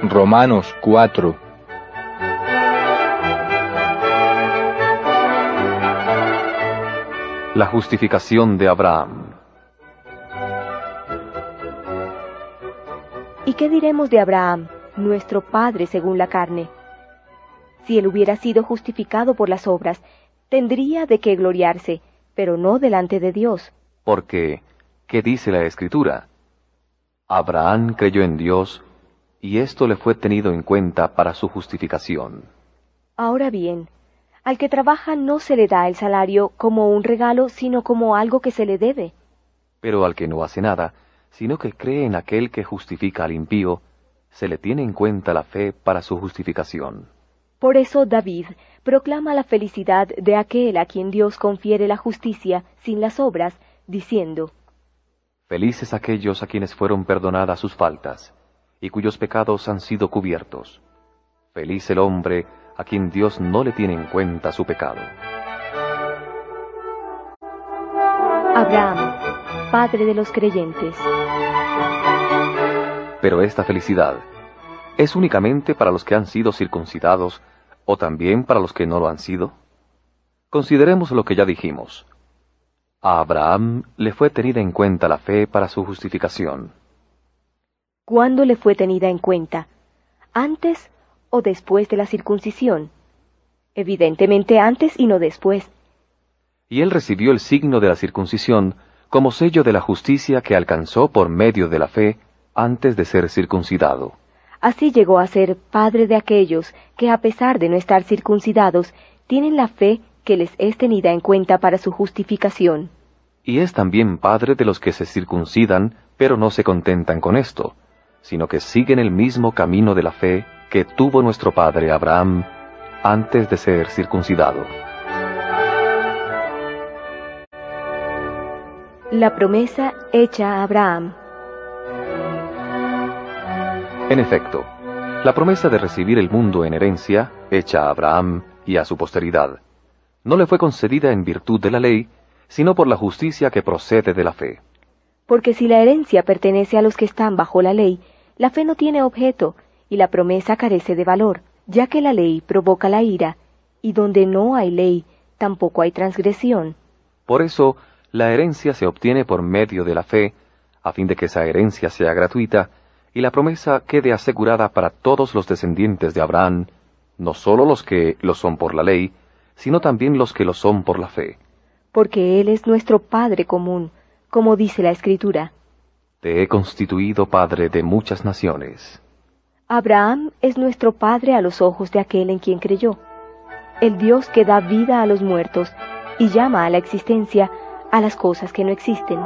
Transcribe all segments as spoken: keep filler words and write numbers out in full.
Romanos cuatro. La justificación de Abraham. ¿Y qué diremos de Abraham, nuestro padre según la carne? Si él hubiera sido justificado por las obras, tendría de qué gloriarse, pero no delante de Dios. Porque, ¿qué dice la Escritura? Abraham creyó en Dios, y esto le fue tenido en cuenta para su justificación. Ahora bien, al que trabaja no se le da el salario como un regalo, sino como algo que se le debe. Pero al que no hace nada, sino que cree en aquel que justifica al impío, se le tiene en cuenta la fe para su justificación. Por eso David proclama la felicidad de aquel a quien Dios confiere la justicia sin las obras, diciendo: Felices aquellos a quienes fueron perdonadas sus faltas, y cuyos pecados han sido cubiertos. Feliz el hombre a quien Dios no le tiene en cuenta su pecado. Abraham, padre de los creyentes. Pero esta felicidad ¿es únicamente para los que han sido circuncidados, o también para los que no lo han sido? Consideremos lo que ya dijimos. A Abraham le fue tenida en cuenta la fe para su justificación. ¿Cuándo le fue tenida en cuenta? ¿Antes o después de la circuncisión? Evidentemente antes y no después. Y él recibió el signo de la circuncisión como sello de la justicia que alcanzó por medio de la fe antes de ser circuncidado. Así llegó a ser padre de aquellos que, a pesar de no estar circuncidados, tienen la fe que les es tenida en cuenta para su justificación. Y es también padre de los que se circuncidan, pero no se contentan con esto, sino que siguen el mismo camino de la fe que tuvo nuestro padre Abraham antes de ser circuncidado. La promesa hecha a Abraham. En efecto, la promesa de recibir el mundo en herencia, hecha a Abraham y a su posteridad, no le fue concedida en virtud de la ley, sino por la justicia que procede de la fe. Porque si la herencia pertenece a los que están bajo la ley, la fe no tiene objeto, y la promesa carece de valor, ya que la ley provoca la ira, y donde no hay ley, tampoco hay transgresión. Por eso, la herencia se obtiene por medio de la fe, a fin de que esa herencia sea gratuita, y la promesa quede asegurada para todos los descendientes de Abraham, no sólo los que lo son por la ley, sino también los que lo son por la fe. Porque Él es nuestro Padre común, como dice la Escritura. Te he constituido Padre de muchas naciones. Abraham es nuestro Padre a los ojos de aquel en quien creyó, el Dios que da vida a los muertos y llama a la existencia a las cosas que no existen.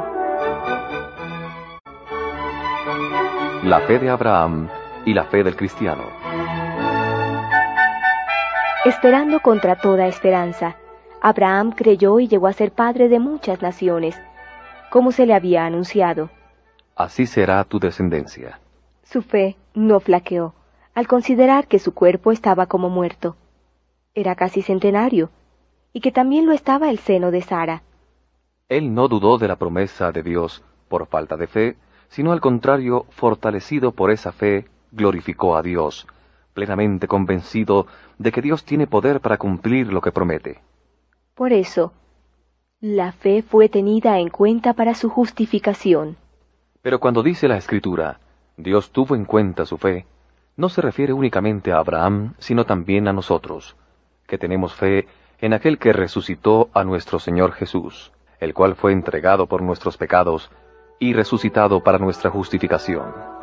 La fe de Abraham y la fe del cristiano. Esperando contra toda esperanza, Abraham creyó y llegó a ser padre de muchas naciones, como se le había anunciado. Así será tu descendencia. Su fe no flaqueó, al considerar que su cuerpo estaba como muerto. Era casi centenario, y que también lo estaba el seno de Sara. Él no dudó de la promesa de Dios por falta de fe, sino al contrario, fortalecido por esa fe, glorificó a Dios, plenamente convencido de que Dios tiene poder para cumplir lo que promete. Por eso, la fe fue tenida en cuenta para su justificación. Pero cuando dice la Escritura, Dios tuvo en cuenta su fe, no se refiere únicamente a Abraham, sino también a nosotros, que tenemos fe en aquel que resucitó a nuestro Señor Jesús, el cual fue entregado por nuestros pecados y resucitado para nuestra justificación.